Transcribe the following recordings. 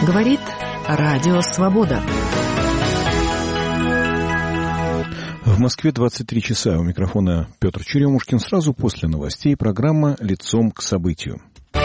Говорит Радио Свобода. В Москве 23 часа. У микрофона Петр Черемушкин. Сразу после новостей программа «Лицом к событию».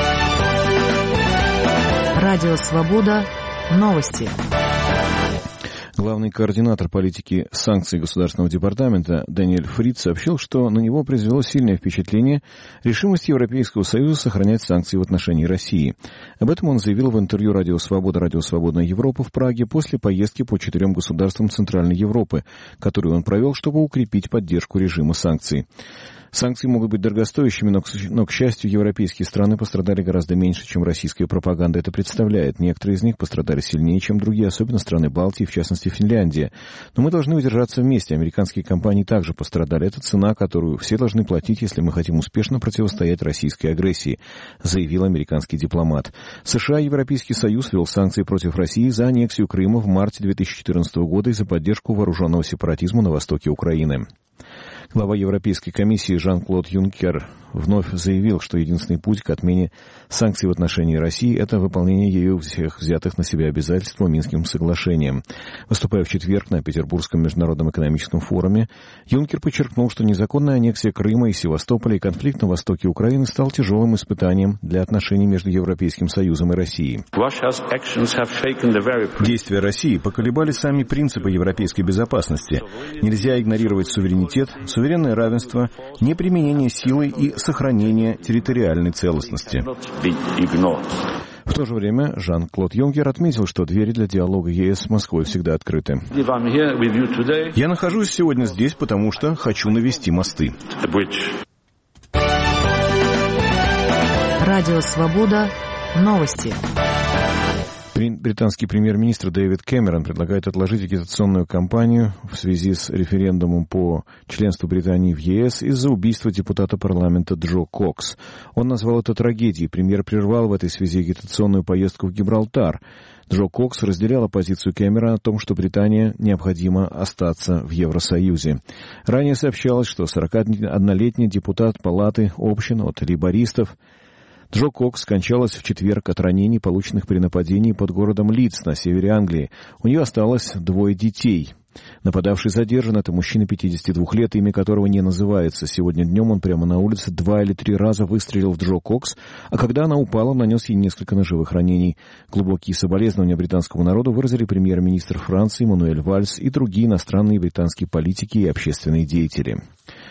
Радио Свобода. Новости. Главный координатор политики санкций Государственного департамента Дэниэль Фрид сообщил, что на него произвело сильное впечатление решимость Европейского Союза сохранять санкции в отношении России. Об этом он заявил в интервью «Радио Свобода», «Радио Свободная Европа» в Праге после поездки по 4 государствам Центральной Европы, которую он провел, чтобы укрепить поддержку режима санкций. Санкции могут быть дорогостоящими, но, к счастью, европейские страны пострадали гораздо меньше, чем российская пропаганда это представляет. Некоторые из них пострадали сильнее, чем другие, особенно страны Балтии, в частности Финляндия. Но мы должны удержаться вместе. Американские компании также пострадали. Это цена, которую все должны платить, если мы хотим успешно противостоять российской агрессии, заявил американский дипломат. США и Европейский Союз ввел санкции против России за аннексию Крыма в марте 2014 года и за поддержку вооруженного сепаратизма на востоке Украины. Глава Европейской комиссии Жан-Клод Юнкер вновь заявил, что единственный путь к отмене санкций в отношении России – это выполнение ею всех взятых на себя обязательств по Минским соглашениям. Выступая в четверг на Петербургском международном экономическом форуме, Юнкер подчеркнул, что незаконная аннексия Крыма и Севастополя и конфликт на востоке Украины стал тяжелым испытанием для отношений между Европейским Союзом и Россией. Действия России поколебали сами принципы европейской безопасности. Нельзя игнорировать суверенитет, суверенное равенство, неприменение силы и сохранение территориальной целостности. В то же время Жан-Клод Юнкер отметил, что двери для диалога ЕС с Москвой всегда открыты. Я нахожусь сегодня здесь, потому что хочу навести мосты. Радио Свобода. Новости. Британский премьер-министр Дэвид Кэмерон предлагает отложить агитационную кампанию в связи с референдумом по членству Британии в ЕС из-за убийства депутата парламента Джо Кокс. Он назвал это трагедией. Премьер прервал в этой связи агитационную поездку в Гибралтар. Джо Кокс разделяла позицию Кэмерона о том, что Британия необходимо остаться в Евросоюзе. Ранее сообщалось, что 41-летний депутат Палаты общин от лейбористов Джо Кокс скончалась в четверг от ранений, полученных при нападении под городом Лидс на севере Англии. У нее осталось 2 детей. Нападавший задержан. Это мужчина 52 лет, имя которого не называется. Сегодня днем он прямо на улице 2 или 3 раза выстрелил в Джо Кокс, а когда она упала, нанес ей несколько ножевых ранений. Глубокие соболезнования британскому народу выразили премьер-министр Франции Мануэль Вальс и другие иностранные британские политики и общественные деятели.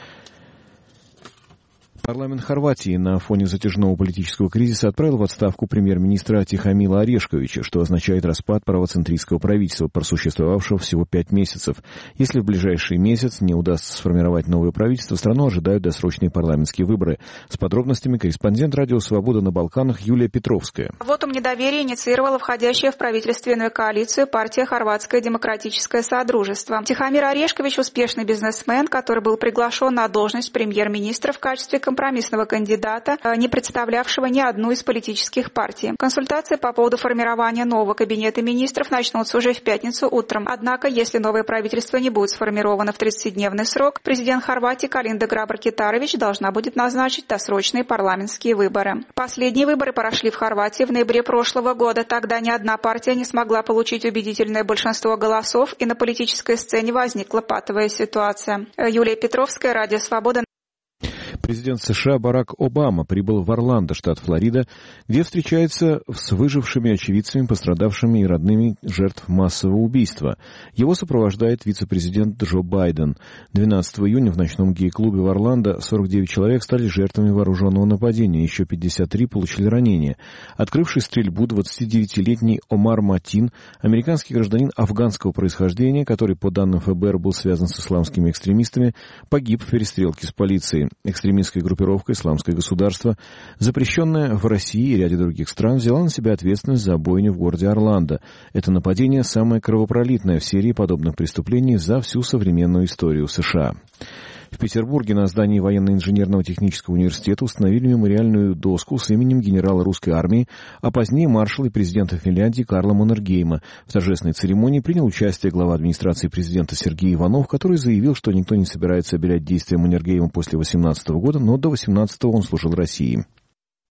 Парламент Хорватии на фоне затяжного политического кризиса отправил в отставку премьер-министра Тихомила Орешковича, что означает распад правоцентристского правительства, просуществовавшего всего 5 месяцев. Если в ближайший месяц не удастся сформировать новое правительство, страну ожидают досрочные парламентские выборы. С подробностями корреспондент «Радио Свобода» на Балканах Юлия Петровская. Вотум недоверия инициировала входящая в правительственную коалицию партия «Хорватское демократическое содружество». Тихомир Орешкович – успешный бизнесмен, который был приглашен на должность премьер-министра в качестве компромиссного кандидата, не представлявшего ни одну из политических партий. Консультации по поводу формирования нового кабинета министров начнутся уже в пятницу утром. Однако, если новое правительство не будет сформировано в 30-дневный срок, президент Хорватии Колинда Грабар-Китарович должна будет назначить досрочные парламентские выборы. Последние выборы прошли в Хорватии в ноябре прошлого года. Тогда ни одна партия не смогла получить убедительное большинство голосов, и на политической сцене возникла патовая ситуация. Юлия Петровская, Радио Свобода. Президент США Барак Обама прибыл в Орландо, штат Флорида, где встречается с выжившими очевидцами, пострадавшими и родными жертв массового убийства. Его сопровождает вице-президент Джо Байден. 12 июня в ночном гей-клубе в Орландо 49 человек стали жертвами вооруженного нападения, еще 53 получили ранения. Открывший стрельбу 29-летний Омар Матин, американский гражданин афганского происхождения, который, по данным ФБР, был связан с исламскими экстремистами, погиб в перестрелке с полицией. Экстремистская группировка «Исламское государство», запрещенная в России и ряде других стран, взяла на себя ответственность за бойню в городе Орландо. Это нападение самое кровопролитное в серии подобных преступлений за всю современную историю США. В Петербурге на здании военно-инженерного технического университета установили мемориальную доску с именем генерала русской армии, а позднее маршала и президента Финляндии Карла Маннергейма. В торжественной церемонии принял участие глава администрации президента Сергей Иванов, который заявил, что никто не собирается обелять действия Маннергейма после 18 года, но до 18-го он служил России.